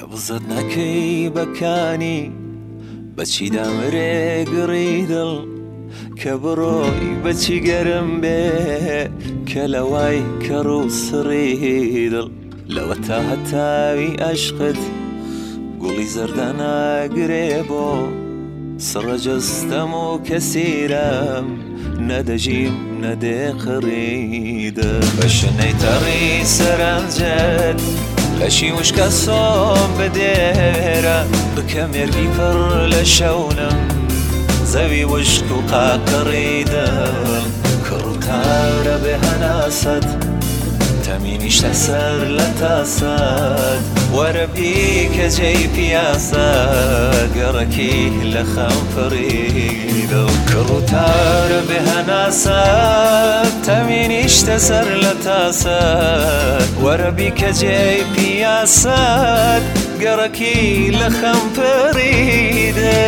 حەبزت نەکەی بەکانی بەچی دامرێ گڕی دڵ کە بڕۆی بەچی گەرم بێ کە لەوای کەڕ و سڕی دڵ لەوە تا هەتاوی عەشقت گوڵی زەردە ناگرێ بۆ سڕە جەستەم و کەسیرەم نەدەژیم نەدێ قڕیدە بە شنەی تەڕی سەرنجت لەشی وشکە سۆم بدێرە بکە مێرگی پڕ لە شەونم زەوی وشک و قاقڕی دڵ کڕ و تارە بێ هەناسەت تەمینیشتە سەر لە تاسەت وەرە بیکە جێی پیاسەت گەڕەکی لە خەم پڕیدە و کڕ و تارە بێ هەناسەت تەمینیشتە سەر لە تاسەت وەرە بیکە جێی پیاسەت گەڕەکی لە خەم پڕیدە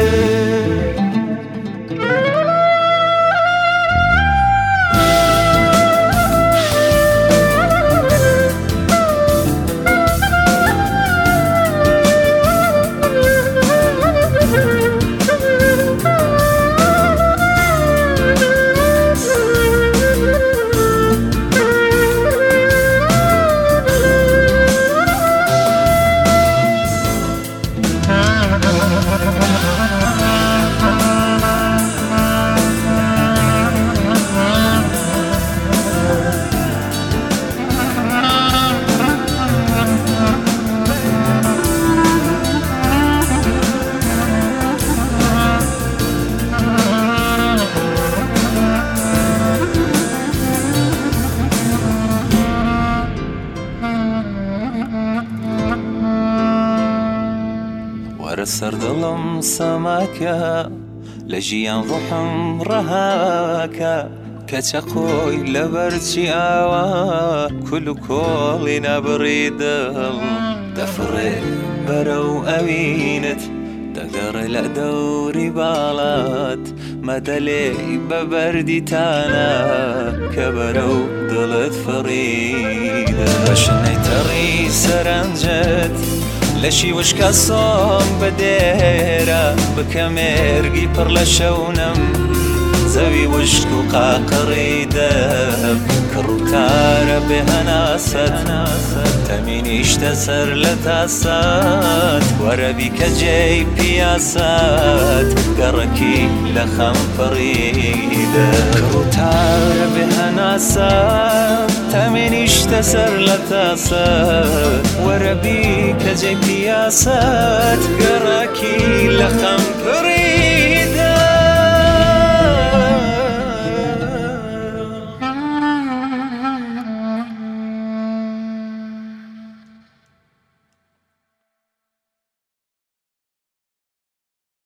وەرە سەردڵم سەماکە لە ژیان ڕوحم ڕەهاکە کە چەقۆی لەبەرچی ئاوا کول و کۆڵی نابڕی دڵ دەفڕێ بەرەو ئەوینت دەگەڕێ لە دەوری باڵات مەدەلێی بە بەردیتانە کە بەرەو دڵت فڕیدە بە شنەی تەڕی سەرنجت لەشی وشکە سۆم بدێرە بکە مێرگی پڕ لە شەونم زەوی وشک و قاقڕی دەم کڕ و تارە بێ هەناسەت تەمینیشتە سەر لە تاسەت وەرە بیکە جێی پیاسەت گەڕەکی لە خەم پڕیدە کڕ و تارە بێ هەناسەت تەمینیشتە سەر لە تاسەت وەرە بیکە جێی پیاسەت گەڕەکی لە خەم پڕیدە